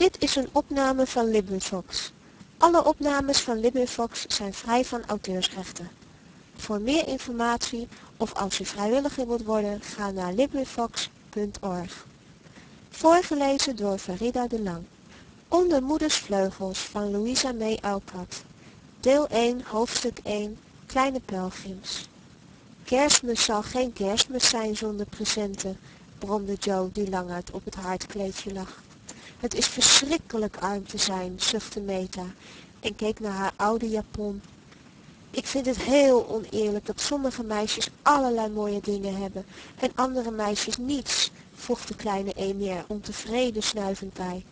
Dit is een opname van LibriVox. Alle opnames van LibriVox zijn vrij van auteursrechten. Voor meer informatie of als u vrijwilliger wilt worden, ga naar LibriVox.org. Voorgelezen door Farida de Lang. Onder moeders vleugels van Louisa May Alcott. Deel 1, hoofdstuk 1, Kleine pelgrims. Kerstmis zal geen kerstmis zijn zonder presenten, bromde Jo die languit op het haardkleedje lag. Het is verschrikkelijk arm te zijn, zuchtte Meta en keek naar haar oude japon. Ik vind het heel oneerlijk dat sommige meisjes allerlei mooie dingen hebben en andere meisjes niets, voegde kleine Amy er ontevreden snuivend bij.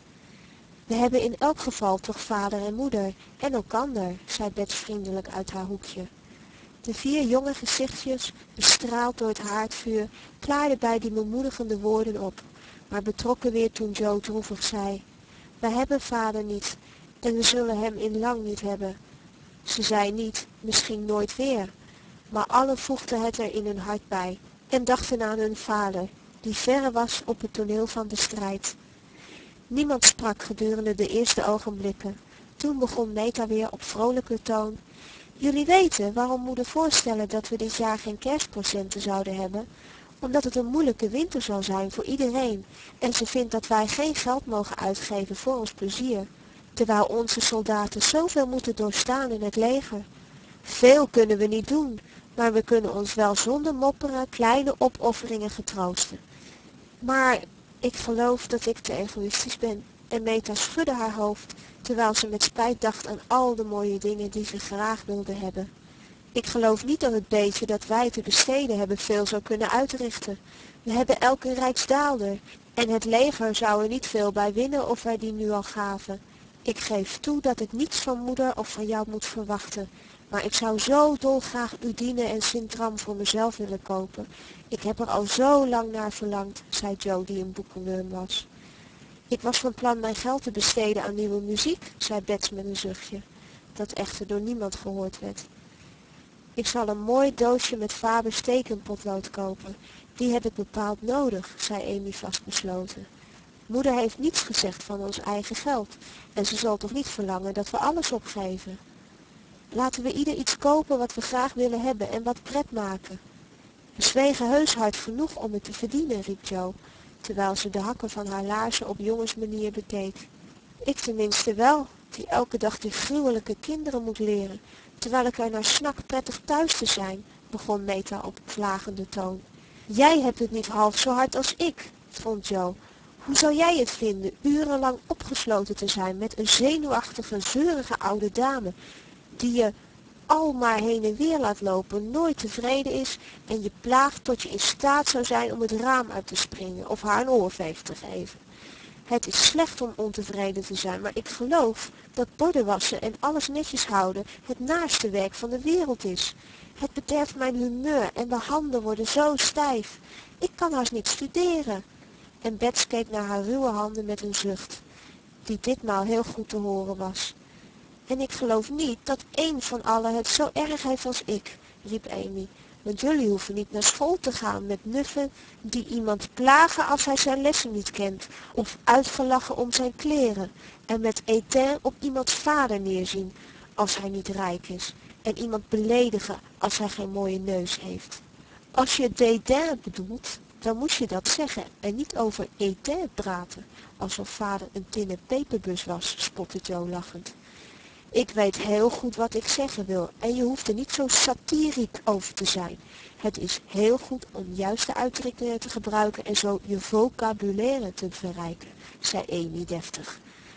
We hebben in elk geval toch vader en moeder en elkander, zei Bets vriendelijk uit haar hoekje. De 4 jonge gezichtjes, bestraald door het haardvuur, klaarden bij die bemoedigende woorden op, maar betrokken weer toen Jo droevig zei: wij hebben vader niet en we zullen hem in lang niet hebben. Ze zei niet, misschien nooit weer, maar allen voegden het er in hun hart bij en dachten aan hun vader, die verre was op het toneel van de strijd. Niemand sprak gedurende de eerste ogenblikken. Toen begon Meta weer op vrolijke toon: jullie weten waarom moeder voorstellen dat we dit jaar geen kerstpresenten zouden hebben? Omdat het een moeilijke winter zal zijn voor iedereen en ze vindt dat wij geen geld mogen uitgeven voor ons plezier, terwijl onze soldaten zoveel moeten doorstaan in het leger. Veel kunnen we niet doen, maar we kunnen ons wel zonder mopperen kleine opofferingen getroosten. Maar ik geloof dat ik te egoïstisch ben. En Meta schudde haar hoofd, terwijl ze met spijt dacht aan al de mooie dingen die ze graag wilde hebben. Ik geloof niet dat het beetje dat wij te besteden hebben veel zou kunnen uitrichten. We hebben elk een rijksdaalder en het leger zou er niet veel bij winnen of wij die nu al gaven. Ik geef toe dat ik niets van moeder of van jou moet verwachten, maar ik zou zo dolgraag Udine en Sintram voor mezelf willen kopen. Ik heb er al zo lang naar verlangd, zei Jo die een boekenworm was. Ik was van plan mijn geld te besteden aan nieuwe muziek, zei Bets met een zuchtje, dat echter door niemand gehoord werd. Ik zal een mooi doosje met Fabers tekenpotlood kopen. Die heb ik bepaald nodig, zei Amy vastbesloten. Moeder heeft niets gezegd van ons eigen geld en ze zal toch niet verlangen dat we alles opgeven. Laten we ieder iets kopen wat we graag willen hebben en wat pret maken. We zwegen heus hard genoeg om het te verdienen, riep Jo, terwijl ze de hakken van haar laarzen op jongensmanier bekeek. Ik tenminste wel, die elke dag die gruwelijke kinderen moet leren, terwijl ik er naar snak prettig thuis te zijn, begon Meta op klagende toon. Jij hebt het niet half zo hard als ik, vond Jo. Hoe zou jij het vinden, urenlang opgesloten te zijn met een zenuwachtige, zeurige oude dame, die je al maar heen en weer laat lopen, nooit tevreden is en je plaagt tot je in staat zou zijn om het raam uit te springen of haar een oorveeg te geven. Het is slecht om ontevreden te zijn, maar ik geloof dat borden wassen en alles netjes houden het naaste werk van de wereld is. Het bederft mijn humeur en de handen worden zo stijf. Ik kan haast niet studeren. En Bets keek naar haar ruwe handen met een zucht, die ditmaal heel goed te horen was. En ik geloof niet dat één van allen het zo erg heeft als ik, riep Amy. Want jullie hoeven niet naar school te gaan met nuffen die iemand plagen als hij zijn lessen niet kent, of uitgelachen om zijn kleren, en met étain op iemands vader neerzien als hij niet rijk is, en iemand beledigen als hij geen mooie neus heeft. Als je dédain bedoelt, dan moet je dat zeggen en niet over étain praten, alsof vader een tinnen peperbus was, spotte Jo lachend. Ik weet heel goed wat ik zeggen wil en je hoeft er niet zo satiriek over te zijn. Het is heel goed om juiste uitdrukkingen te gebruiken en zo je vocabulaire te verrijken, zei Amy deftig.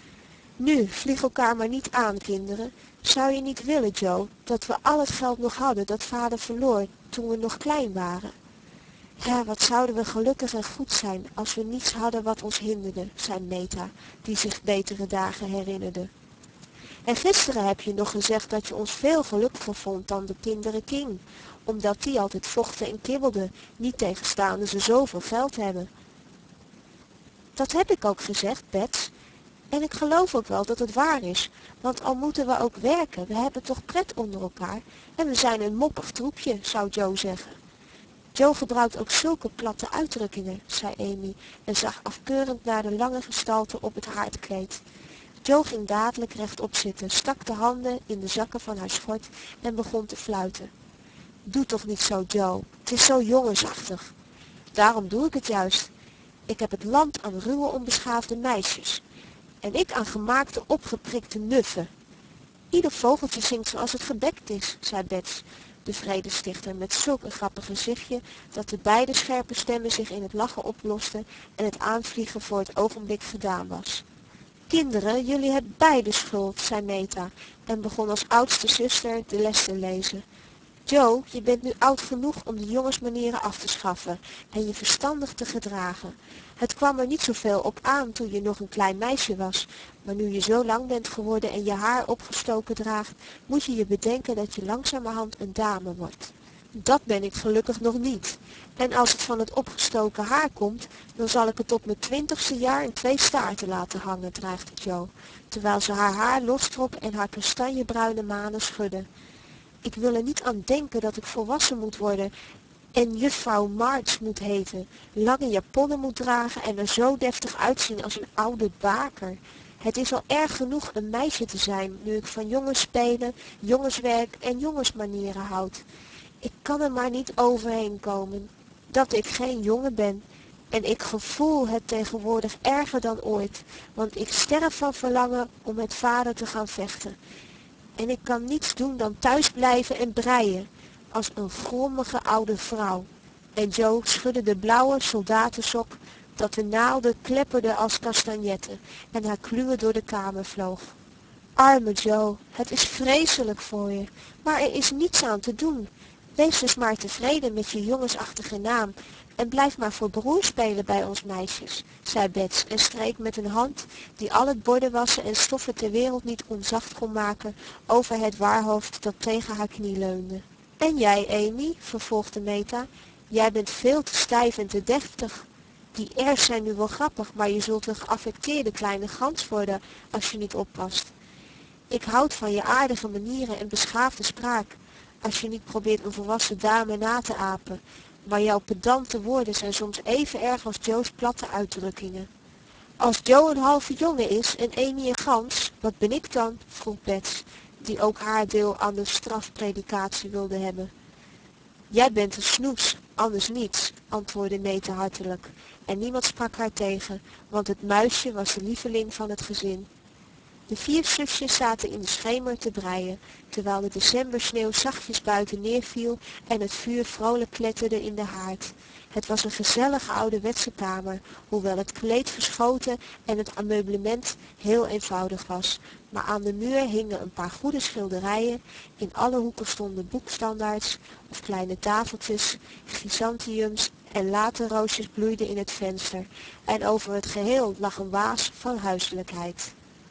Nu, vlieg elkaar maar niet aan, kinderen. Zou je niet willen, Jo, dat we al het geld nog hadden dat vader verloor toen we nog klein waren? Ja, wat zouden we gelukkig en goed zijn als we niets hadden wat ons hinderde, zei Meta, die zich betere dagen herinnerde. En gisteren heb je nog gezegd dat je ons veel gelukkiger vond dan de kinderen King, omdat die altijd vochten en kibbelden, niet tegenstaande ze zoveel geld hebben. Dat heb ik ook gezegd, Bets. En ik geloof ook wel dat het waar is, want al moeten we ook werken, we hebben toch pret onder elkaar en we zijn een moppig troepje, zou Jo zeggen. Joe gebruikt ook zulke platte uitdrukkingen, zei Amy en zag afkeurend naar de lange gestalte op het haardkleed. Joe ging dadelijk rechtop zitten, stak de handen in de zakken van haar schort en begon te fluiten. Doe toch niet zo, Joe. Het is zo jongensachtig. Daarom doe ik het juist. Ik heb het land aan ruwe onbeschaafde meisjes. En ik aan gemaakte opgeprikte nuffen. Ieder vogeltje zingt zoals het gebekt is, zei Bets, de vredestichter, met zulk een grappig gezichtje dat de beide scherpe stemmen zich in het lachen oplosten en het aanvliegen voor het ogenblik gedaan was. Kinderen, jullie hebben beide schuld, zei Meta en begon als oudste zuster de les te lezen. Joe, je bent nu oud genoeg om de jongensmanieren af te schaffen en je verstandig te gedragen. Het kwam er niet zoveel op aan toen je nog een klein meisje was, maar nu je zo lang bent geworden en je haar opgestoken draagt, moet je je bedenken dat je langzamerhand een dame wordt. Dat ben ik gelukkig nog niet. En als het van het opgestoken haar komt, dan zal ik het tot mijn 20ste jaar in 2 staarten laten hangen, dreigde Joe, terwijl ze haar haar lostrok en haar kastanjebruine manen schudde. Ik wil er niet aan denken dat ik volwassen moet worden en juffrouw March moet heten, lange japonnen moet dragen en er zo deftig uitzien als een oude baker. Het is al erg genoeg een meisje te zijn, nu ik van jongensspelen, jongenswerk en jongensmanieren houd. Ik kan er maar niet overheen komen, dat ik geen jongen ben. En ik gevoel het tegenwoordig erger dan ooit, want ik sterf van verlangen om met vader te gaan vechten. En ik kan niets doen dan thuis blijven en breien, als een grommige oude vrouw. En Joe schudde de blauwe soldatensok, dat de naalden klepperden als kastanjetten en haar kluwen door de kamer vloog. Arme Joe, het is vreselijk voor je, maar er is niets aan te doen. Wees dus maar tevreden met je jongensachtige naam en blijf maar voor broer spelen bij ons meisjes, zei Bets en streek met een hand, die al het bordenwassen en stoffen ter wereld niet onzacht kon maken, over het waarhoofd dat tegen haar knie leunde. En jij, Amy, vervolgde Meta, jij bent veel te stijf en te deftig. Die airs zijn nu wel grappig, maar je zult een geaffecteerde kleine gans worden als je niet oppast. Ik houd van je aardige manieren en beschaafde spraak, als je niet probeert een volwassen dame na te apen, maar jouw pedante woorden zijn soms even erg als Joe's platte uitdrukkingen. Als Joe een halve jongen is en Amy een gans, wat ben ik dan? Vroeg Bets, die ook haar deel aan de strafpredikatie wilde hebben. Jij bent een snoes, anders niets, antwoordde Meta hartelijk, en niemand sprak haar tegen, want het muisje was de lieveling van het gezin. De 4 zusjes zaten in de schemer te breien, terwijl de decembersneeuw zachtjes buiten neerviel en het vuur vrolijk kletterde in de haard. Het was een gezellige ouderwetse kamer, hoewel het kleed verschoten en het ameublement heel eenvoudig was. Maar aan de muur hingen een paar goede schilderijen, in alle hoeken stonden boekstandaards of kleine tafeltjes, chrysanthemums en laterroosjes bloeiden in het venster, en over het geheel lag een waas van huiselijkheid.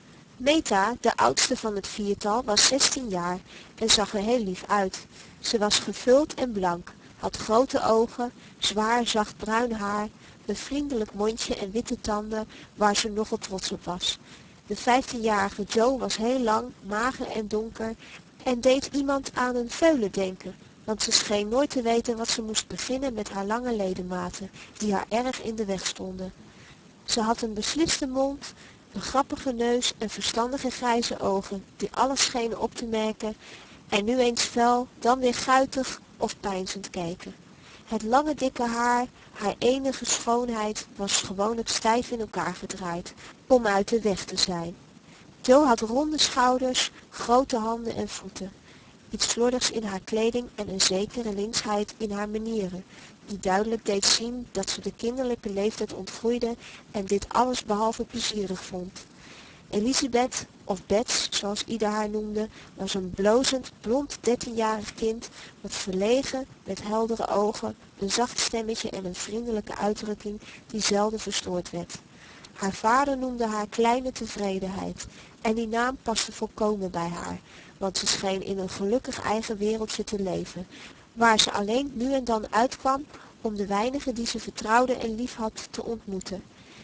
Meta, de oudste van het viertal, was 16 jaar en zag er heel lief uit. Ze was gevuld en blank, had grote ogen, zwaar zacht bruin haar, een vriendelijk mondje en witte tanden waar ze nogal trots op was. De 15-jarige Joe was heel lang, mager en donker en deed iemand aan een veulen denken, want ze scheen nooit te weten wat ze moest beginnen met haar lange ledematen, die haar erg in de weg stonden. Ze had een besliste mond, een grappige neus en verstandige grijze ogen, die alles schenen op te merken en nu eens fel, dan weer guitig of peinzend keken. Het lange dikke haar, haar enige schoonheid, was gewoonlijk stijf in elkaar gedraaid, om uit de weg te zijn. Joe had ronde schouders, grote handen en voeten, iets slordigs in haar kleding en een zekere linksheid in haar manieren, die duidelijk deed zien dat ze de kinderlijke leeftijd ontgroeide en dit alles behalve plezierig vond. Elizabeth, of Bets, zoals ieder haar noemde, was een blozend, blond 13-jarig kind, wat verlegen, met heldere ogen, een zacht stemmetje en een vriendelijke uitdrukking die zelden verstoord werd. Haar vader noemde haar kleine tevredenheid, en die naam paste volkomen bij haar, want ze scheen in een gelukkig eigen wereldje te leven, waar ze alleen nu en dan uitkwam om de weinigen die ze vertrouwde en liefhad te ontmoeten.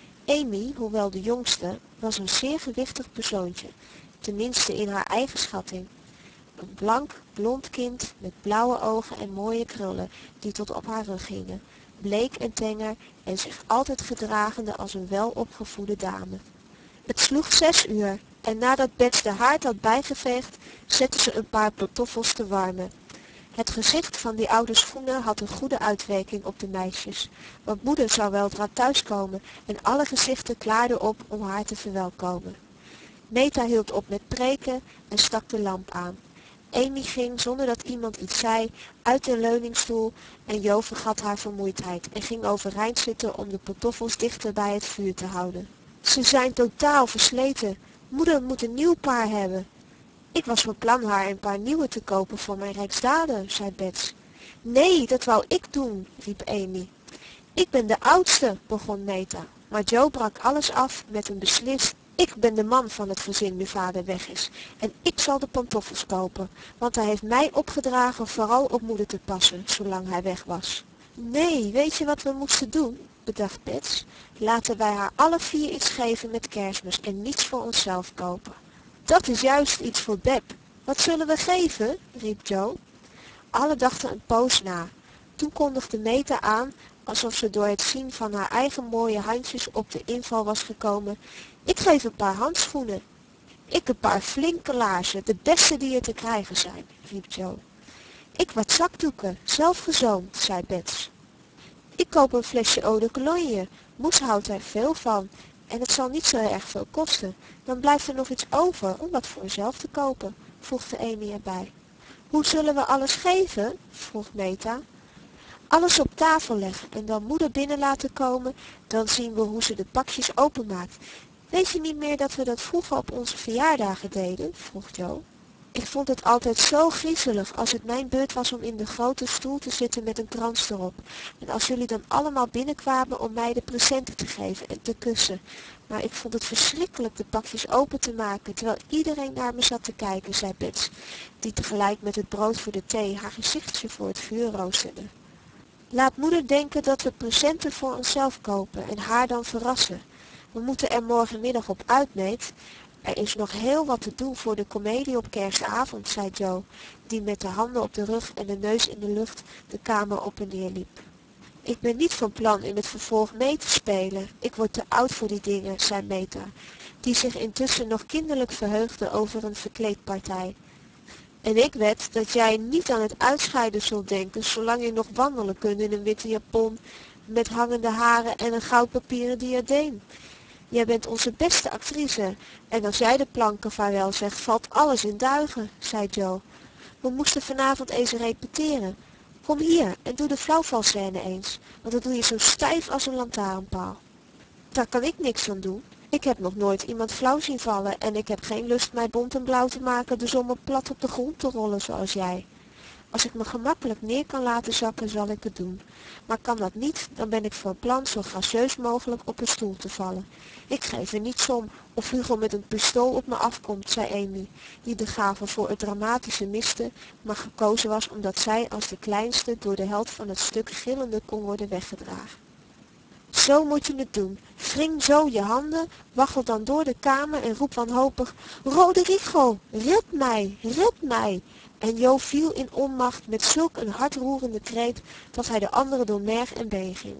Amy, hoewel de jongste, was een zeer gewichtig persoontje, tenminste in haar eigen schatting. Een blank, blond kind met blauwe ogen en mooie krullen die tot op haar rug hingen, bleek en tenger en zich altijd gedragende als een welopgevoede dame. Het sloeg 6 uur en nadat Bets de haard had bijgeveegd, zette ze een paar pantoffels te warmen. Het gezicht van die oude schoenen had een goede uitwerking op de meisjes, want moeder zou weldra thuiskomen en alle gezichten klaarden op om haar te verwelkomen. Meta hield op met preken en stak de lamp aan. Amy ging, zonder dat iemand iets zei, uit de leuningstoel en Jo vergat haar vermoeidheid en ging overeind zitten om de pantoffels dichter bij het vuur te houden. Ze zijn totaal versleten. Moeder moet een nieuw paar hebben. Ik was van plan haar een paar nieuwe te kopen voor mijn rijksdaler, zei Bets. Nee, dat wou ik doen, riep Amy. Ik ben de oudste, begon Meta, maar Joe brak alles af met een beslist: ik ben de man van het gezin nu vader weg is en ik zal de pantoffels kopen, want hij heeft mij opgedragen vooral op moeder te passen, zolang hij weg was. Nee, weet je wat we moesten doen? Bedacht Bets. Laten wij haar alle 4 iets geven met Kerstmis en niets voor onszelf kopen. Dat is juist iets voor Beb. Wat zullen we geven? Riep Joe. Alle dachten een poos na. Toen kondigde Meta aan, alsof ze door het zien van haar eigen mooie handjes op de inval was gekomen. Ik geef een paar handschoenen. Ik een paar flinke laarzen, de beste die er te krijgen zijn, riep Joe. Ik wat zakdoeken, zelf gezoomd, zei Bets. Ik koop een flesje eau de cologne. Moes houdt er veel van en het zal niet zo erg veel kosten. Dan blijft er nog iets over om wat voor jezelf te kopen, voegde Amy erbij. Hoe zullen we alles geven? Vroeg Meta. Alles op tafel leggen en dan moeder binnen laten komen, dan zien we hoe ze de pakjes openmaakt. Weet je niet meer dat we dat vroeger op onze verjaardagen deden? Vroeg Joe. Ik vond het altijd zo griezelig als het mijn beurt was om in de grote stoel te zitten met een krans erop. En als jullie dan allemaal binnenkwamen om mij de presenten te geven en te kussen. Maar ik vond het verschrikkelijk de pakjes open te maken, terwijl iedereen naar me zat te kijken, zei Bets, die tegelijk met het brood voor de thee haar gezichtje voor het vuur roosterde. Laat moeder denken dat we presenten voor onszelf kopen en haar dan verrassen. We moeten er morgenmiddag op uit, Meet. Er is nog heel wat te doen voor de komedie op kerstavond, zei Joe, die met de handen op de rug en de neus in de lucht de kamer op en neer liep. Ik ben niet van plan in het vervolg mee te spelen. Ik word te oud voor die dingen, zei Meta, die zich intussen nog kinderlijk verheugde over een verkleedpartij. En ik wed dat jij niet aan het uitscheiden zult denken zolang je nog wandelen kunt in een witte japon met hangende haren en een goudpapieren diadeem. Jij bent onze beste actrice en als jij de planken vaarwel zegt valt alles in duigen, zei Joe. We moesten vanavond eens repeteren. Kom hier en doe de flauwvalscène eens, want dat doe je zo stijf als een lantaarnpaal. Daar kan ik niks aan doen. Ik heb nog nooit iemand flauw zien vallen en ik heb geen lust mij bont en blauw te maken de zomaar plat op de grond te rollen zoals jij. Als ik me gemakkelijk neer kan laten zakken, zal ik het doen. Maar kan dat niet, dan ben ik van plan zo gracieus mogelijk op een stoel te vallen. Ik geef er niets om of Hugo met een pistool op me afkomt, zei Amy, die de gave voor het dramatische miste, maar gekozen was omdat zij als de kleinste door de held van het stuk gillende kon worden weggedragen. Zo moet je het doen. Wring zo je handen, waggel dan door de kamer en roep wanhopig: Roderigo, red mij, red mij! En Jo viel in onmacht met zulk een hartroerende kreet dat hij de anderen door merg en been ging.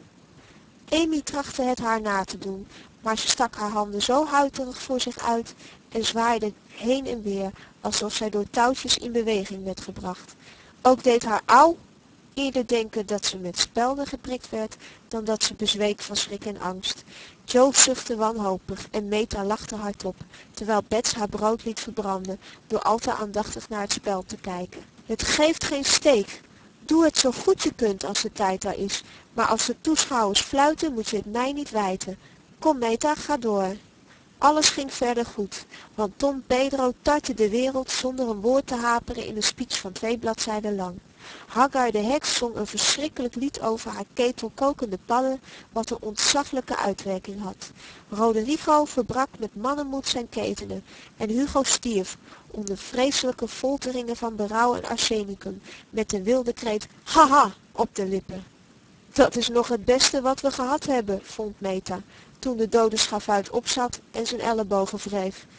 Amy trachtte het haar na te doen, maar ze stak haar handen zo huiterig voor zich uit en zwaaide heen en weer, alsof zij door touwtjes in beweging werd gebracht. Ook deed haar auw eerder denken dat ze met spelden geprikt werd dan dat ze bezweek van schrik en angst. Joe zuchtte wanhopig en Meta lachte hardop, terwijl Bets haar brood liet verbranden door al te aandachtig naar het spel te kijken. Het geeft geen steek. Doe het zo goed je kunt als de tijd daar is, maar als de toeschouwers fluiten moet je het mij niet wijten. Kom Meta, ga door. Alles ging verder goed, want Tom Pedro tartte de wereld zonder een woord te haperen in een speech van 2 bladzijden lang. Hagar de heks zong een verschrikkelijk lied over haar ketel kokende padden, wat een ontzaglijke uitwerking had. Roderigo verbrak met mannenmoed zijn ketenen en Hugo stierf onder vreselijke folteringen van berouw en arsenicum, met de wilde kreet haha op de lippen. Dat is nog het beste wat we gehad hebben, vond Meta, toen de dode schavuit opzat en zijn ellebogen wreef.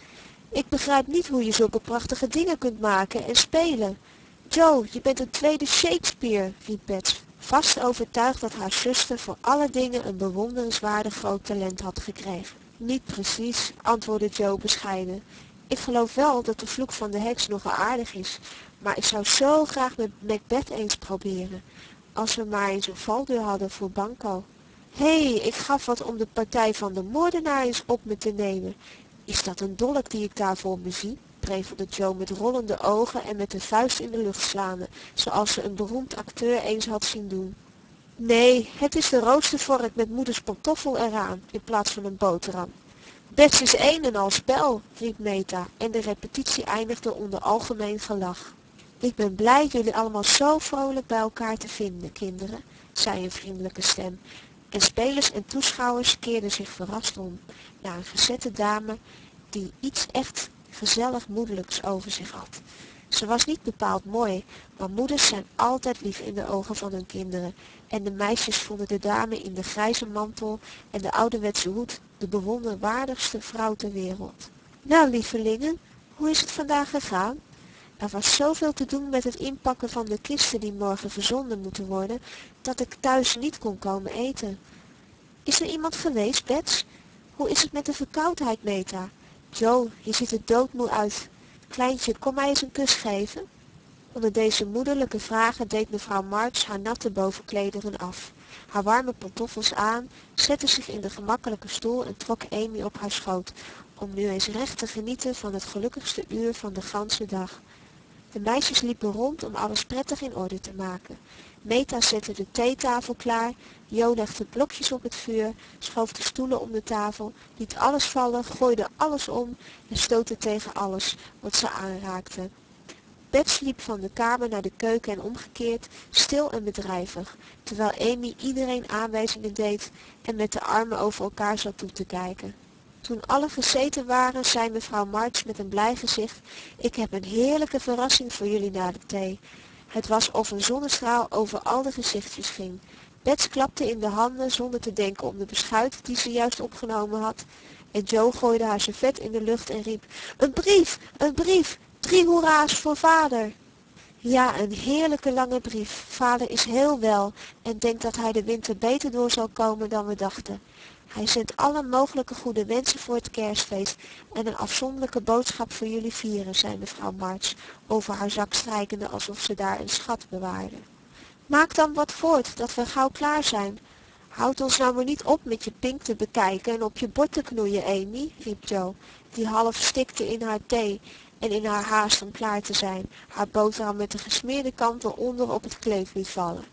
Ik begrijp niet hoe je zulke prachtige dingen kunt maken en spelen. Joe, je bent een tweede Shakespeare, riep Bets, vast overtuigd dat haar zuster voor alle dingen een bewonderenswaardig groot talent had gekregen. Niet precies, antwoordde Joe bescheiden. Ik geloof wel dat de vloek van de heks nogal aardig is, maar ik zou zo graag met Macbeth eens proberen. Als we maar eens een valdeur hadden voor Banco. Hé, ik gaf wat om de partij van de moordenaar eens op me te nemen. Is dat een dolk die ik daar voor me zie? Prevelde Joe met rollende ogen en met de vuist in de lucht slaande, zoals ze een beroemd acteur eens had zien doen. Nee, het is de roostervork met moeders pantoffel eraan, in plaats van een boterham. Bets is een en al spel, riep Meta, en de repetitie eindigde onder algemeen gelach. Ik ben blij jullie allemaal zo vrolijk bij elkaar te vinden, kinderen, zei een vriendelijke stem, en spelers en toeschouwers keerden zich verrast om naar een gezette dame die iets echt gezellig moederlijks over zich had. Ze was niet bepaald mooi, maar moeders zijn altijd lief in de ogen van hun kinderen en de meisjes vonden de dame in de grijze mantel en de ouderwetse hoed de bewonderwaardigste vrouw ter wereld. Nou, lievelingen, hoe is het vandaag gegaan? Er was zoveel te doen met het inpakken van de kisten die morgen verzonden moeten worden, dat ik thuis niet kon komen eten. Is er iemand geweest, Bets? Hoe is het met de verkoudheid, Meta? Joe, je ziet er doodmoe uit. Kleintje, kom mij eens een kus geven. Onder deze moederlijke vragen deed mevrouw March haar natte bovenklederen af, haar warme pantoffels aan, zette zich in de gemakkelijke stoel en trok Amy op haar schoot, om nu eens recht te genieten van het gelukkigste uur van de ganse dag. De meisjes liepen rond om alles prettig in orde te maken. Meta zette de theetafel klaar, Jo legde blokjes op het vuur, schoof de stoelen om de tafel, liet alles vallen, gooide alles om en stootte tegen alles wat ze aanraakte. Bets liep van de kamer naar de keuken en omgekeerd, stil en bedrijvig, terwijl Amy iedereen aanwijzingen deed en met de armen over elkaar zat toe te kijken. Toen allen gezeten waren, zei mevrouw March met een blij gezicht, ik heb een heerlijke verrassing voor jullie na de thee. Het was of een zonnestraal over al de gezichtjes ging. Bets klapte in de handen zonder te denken om de beschuit die ze juist opgenomen had. En Joe gooide haar servet in de lucht en riep, een brief, een brief, 3 hoera's voor vader. Ja, een heerlijke lange brief. Vader is heel wel en denkt dat hij de winter beter door zal komen dan we dachten. Hij zendt alle mogelijke goede wensen voor het kerstfeest en een afzonderlijke boodschap voor jullie vieren, zei mevrouw March, over haar zak strijkende alsof ze daar een schat bewaarde. Maak dan wat voort, dat we gauw klaar zijn. Houd ons nou maar niet op met je pink te bekijken en op je bord te knoeien, Amy, riep Joe, die half stikte in haar thee en in haar haast om klaar te zijn, haar boterham met de gesmeerde kant eronder op het kleed liet vallen.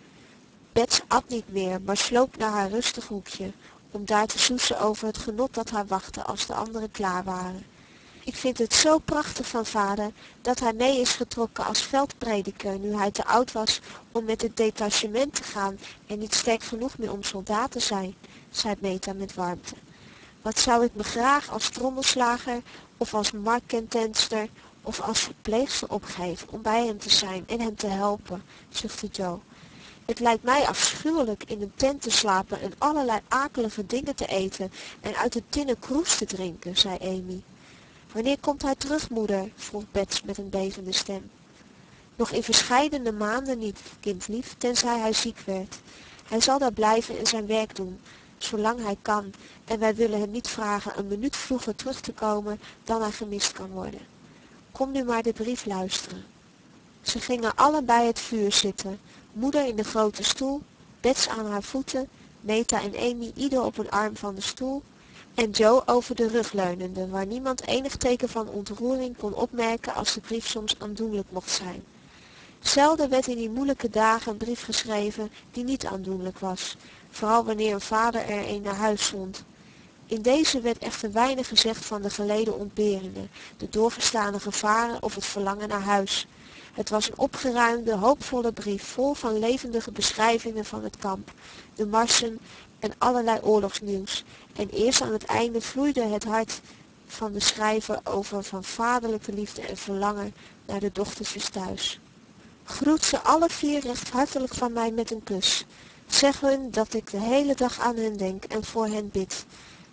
Bets at niet meer, maar sloop naar haar rustig hoekje, om daar te soezen over het genot dat haar wachtte als de anderen klaar waren. Ik vind het zo prachtig van vader dat hij mee is getrokken als veldprediker nu hij te oud was om met het detachement te gaan en niet sterk genoeg meer om soldaat te zijn, zei Meta met warmte. Wat zou ik me graag als trommelslager of als marktkentenster of als verpleegster opgeven om bij hem te zijn en hem te helpen, zuchtte Joe. Het lijkt mij afschuwelijk in een tent te slapen en allerlei akelige dingen te eten en uit een tinnen kroes te drinken, zei Amy. Wanneer komt hij terug, moeder? Vroeg Bets met een bevende stem. Nog in verscheidene maanden niet, kindlief, tenzij hij ziek werd. Hij zal daar blijven en zijn werk doen, zolang hij kan, en wij willen hem niet vragen een minuut vroeger terug te komen dan hij gemist kan worden. Kom nu maar de brief luisteren. Ze gingen allebei het vuur zitten, moeder in de grote stoel, Bets aan haar voeten, Meta en Amy ieder op een arm van de stoel en Joe over de rug leunende, waar niemand enig teken van ontroering kon opmerken als de brief soms aandoenlijk mocht zijn. Zelden werd in die moeilijke dagen een brief geschreven die niet aandoenlijk was, vooral wanneer een vader er een naar huis zond. In deze werd echter weinig gezegd van de geleden ontberingen, de doorgestane gevaren of het verlangen naar huis. Het was een opgeruimde, hoopvolle brief vol van levendige beschrijvingen van het kamp, de marsen en allerlei oorlogsnieuws. En eerst aan het einde vloeide het hart van de schrijver over van vaderlijke liefde en verlangen naar de dochtertjes thuis. Groet ze alle 4 recht hartelijk van mij met een kus. Zeg hun dat ik de hele dag aan hen denk en voor hen bid.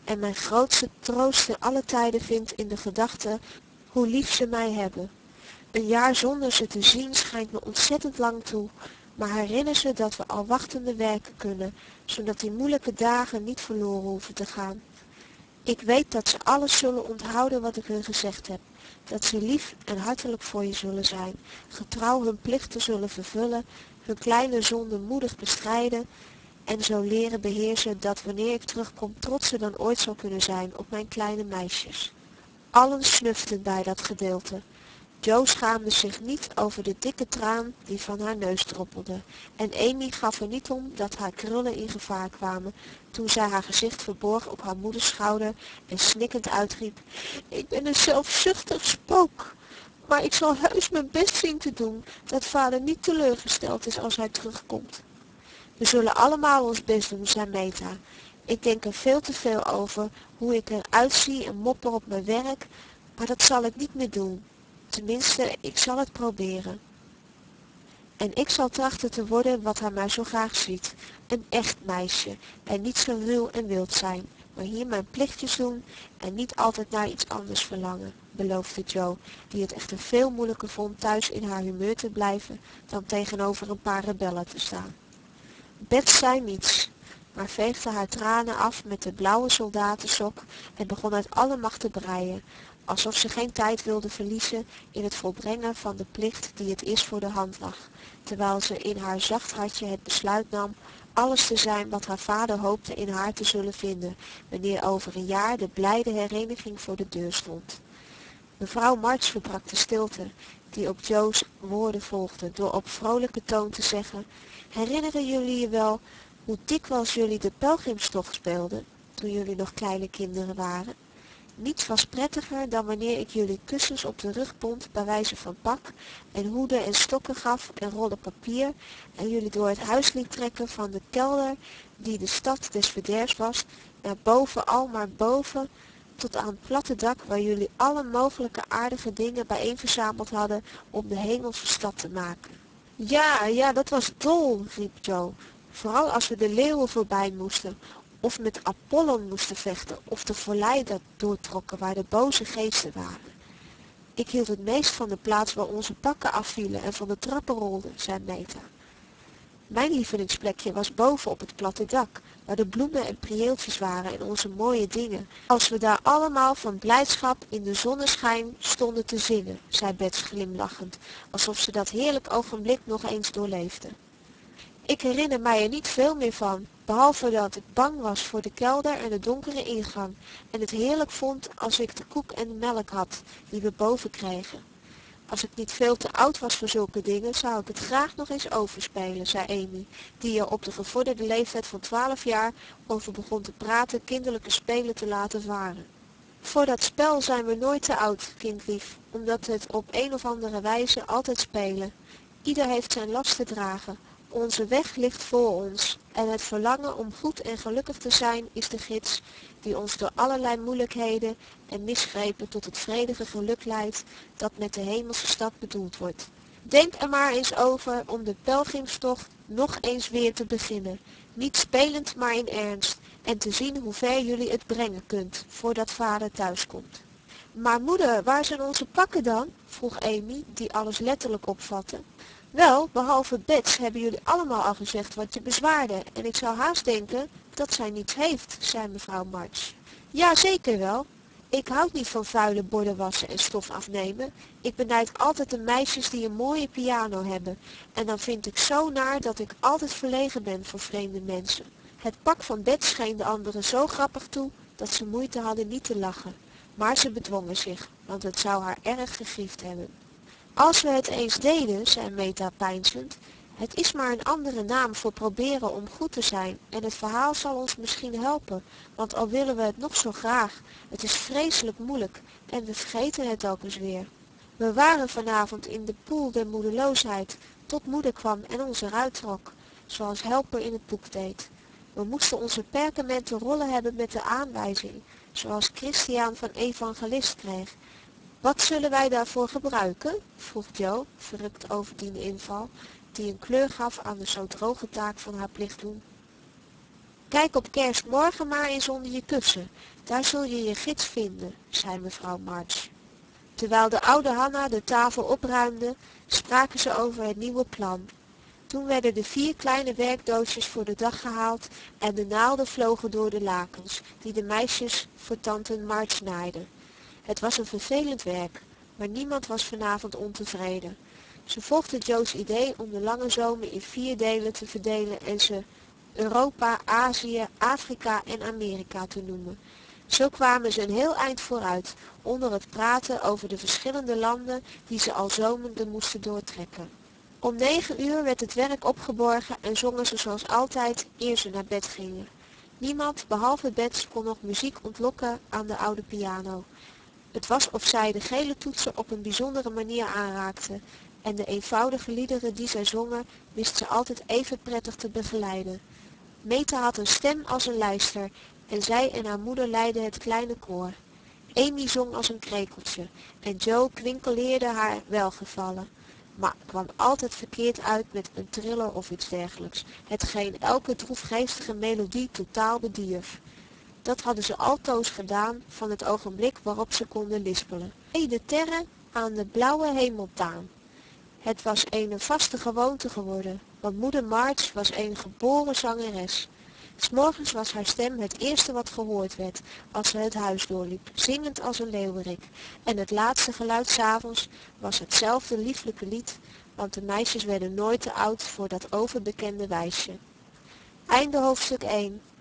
en mijn grootste troost te alle tijden vind in de gedachte hoe lief ze mij hebben. Een jaar zonder ze te zien schijnt me ontzettend lang toe, maar herinner ze dat we al wachtende werken kunnen, zodat die moeilijke dagen niet verloren hoeven te gaan. Ik weet dat ze alles zullen onthouden wat ik hun gezegd heb, dat ze lief en hartelijk voor je zullen zijn, getrouw hun plichten zullen vervullen, hun kleine zonden moedig bestrijden en zo leren beheersen dat wanneer ik terugkom trotser dan ooit zal kunnen zijn op mijn kleine meisjes. Allen snuften bij dat gedeelte. Jo schaamde zich niet over de dikke traan die van haar neus droppelde en Amy gaf er niet om dat haar krullen in gevaar kwamen toen zij haar gezicht verborg op haar moeders schouder en snikkend uitriep: "Ik ben een zelfzuchtig spook, maar ik zal heus mijn best zien te doen dat vader niet teleurgesteld is als hij terugkomt." "We zullen allemaal ons best doen," zei Meta. "Ik denk er veel te veel over hoe ik eruit zie en mopper op mijn werk, maar dat zal ik niet meer doen. Tenminste, ik zal het proberen. En ik zal trachten te worden wat hij mij zo graag ziet. Een echt meisje en niet zo ruw en wild zijn, maar hier mijn plichtjes doen en niet altijd naar iets anders verlangen," beloofde Jo, die het echter veel moeilijker vond thuis in haar humeur te blijven dan tegenover een paar rebellen te staan. Bets zei niets, maar veegde haar tranen af met de blauwe soldatensok en begon uit alle macht te breien, alsof ze geen tijd wilde verliezen in het volbrengen van de plicht die het eerst voor de hand lag, terwijl ze in haar zacht hartje het besluit nam alles te zijn wat haar vader hoopte in haar te zullen vinden, wanneer over een jaar de blijde hereniging voor de deur stond. Mevrouw March verbrak de stilte, die op Jo's woorden volgde, door op vrolijke toon te zeggen: "Herinneren jullie je wel hoe dikwijls jullie de pelgrimstocht speelden, toen jullie nog kleine kinderen waren? Niets was prettiger dan wanneer ik jullie kussens op de rug bond bij wijze van pak en hoeden en stokken gaf en rollen papier en jullie door het huis liet trekken van de kelder die de stad des verderfs was, naar boven al maar boven, tot aan het platte dak waar jullie alle mogelijke aardige dingen bijeenverzameld hadden om de hemelse stad te maken." Ja, dat was dol," riep Jo, "vooral als we de leeuwen voorbij moesten, of met Apollon moesten vechten, of de vallei doortrokken waar de boze geesten waren. Ik hield het meest van de plaats waar onze pakken afvielen en van de trappen rolden," zei Meta. "Mijn lievelingsplekje was boven op het platte dak, waar de bloemen en prieeltjes waren en onze mooie dingen, als we daar allemaal van blijdschap in de zonneschijn stonden te zingen," zei Bets glimlachend, alsof ze dat heerlijk ogenblik nog eens doorleefde. "Ik herinner mij er niet veel meer van, behalve dat ik bang was voor de kelder en de donkere ingang en het heerlijk vond als ik de koek en de melk had die we boven kregen. Als ik niet veel te oud was voor zulke dingen, zou ik het graag nog eens overspelen," zei Amy, die er op de gevorderde leeftijd van 12 jaar over begon te praten kinderlijke spelen te laten varen. "Voor dat spel zijn we nooit te oud, kindlief, omdat we het op een of andere wijze altijd spelen. Ieder heeft zijn last te dragen. Onze weg ligt voor ons en het verlangen om goed en gelukkig te zijn is de gids die ons door allerlei moeilijkheden en misgrepen tot het vredige geluk leidt dat met de hemelse stad bedoeld wordt. Denk er maar eens over om de pelgrimstocht nog eens weer te beginnen, niet spelend maar in ernst, en te zien hoe ver jullie het brengen kunt voordat vader thuiskomt." "Maar moeder, waar zijn onze pakken dan?" vroeg Amy, die alles letterlijk opvatte. "Wel, behalve Bets hebben jullie allemaal al gezegd wat je bezwaarde en ik zou haast denken dat zij niets heeft," zei mevrouw March. "Ja, zeker wel. Ik houd niet van vuile borden wassen en stof afnemen. Ik benijd altijd de meisjes die een mooie piano hebben en dan vind ik zo naar dat ik altijd verlegen ben voor vreemde mensen." Het pak van Bets scheen de anderen zo grappig toe dat ze moeite hadden niet te lachen, maar ze bedwongen zich, want het zou haar erg gegriefd hebben. "Als we het eens deden," zei Meta peinzend, "het is maar een andere naam voor proberen om goed te zijn en het verhaal zal ons misschien helpen, want al willen we het nog zo graag, het is vreselijk moeilijk en we vergeten het ook eens weer. We waren vanavond in de poel der moedeloosheid, tot moeder kwam en ons eruit trok, zoals Helper in het boek deed. We moesten onze perkamenten rollen hebben met de aanwijzing, zoals Christiaan van Evangelist kreeg. Wat zullen wij daarvoor gebruiken?" vroeg Jo, verrukt over die inval, die een kleur gaf aan de zo droge taak van haar plicht doen. Kijk op kerstmorgen maar eens onder je kussen. Daar zul je je gids vinden, zei mevrouw March. Terwijl de oude Hanna de tafel opruimde, spraken ze over het nieuwe plan. Toen werden de 4 kleine werkdoosjes voor de dag gehaald en de naalden vlogen door de lakens, die de meisjes voor tante March naaiden. Het was een vervelend werk, maar niemand was vanavond ontevreden. Ze volgden Joe's idee om de lange zomer in 4 delen te verdelen en ze Europa, Azië, Afrika en Amerika te noemen. Zo kwamen ze een heel eind vooruit, onder het praten over de verschillende landen die ze al zomende moesten doortrekken. Om 9 uur werd het werk opgeborgen en zongen ze zoals altijd eer ze naar bed gingen. Niemand, behalve Bets, kon nog muziek ontlokken aan de oude piano. Het was of zij de gele toetsen op een bijzondere manier aanraakte en de eenvoudige liederen die zij zongen wist ze altijd even prettig te begeleiden. Meta had een stem als een lijster en zij en haar moeder leidden het kleine koor. Amy zong als een krekeltje en Joe kwinkeleerde haar welgevallen, maar kwam altijd verkeerd uit met een triller of iets dergelijks, hetgeen elke droefgeestige melodie totaal bedierf. Dat hadden ze altoos gedaan van het ogenblik waarop ze konden lispelen. De terren aan de blauwe hemeltaan. Het was een vaste gewoonte geworden, want moeder March was een geboren zangeres. 'S Morgens was haar stem het eerste wat gehoord werd als ze het huis doorliep, zingend als een leeuwerik. En het laatste geluid 's avonds was hetzelfde lieflijke lied, want de meisjes werden nooit te oud voor dat overbekende wijsje. Einde hoofdstuk 1.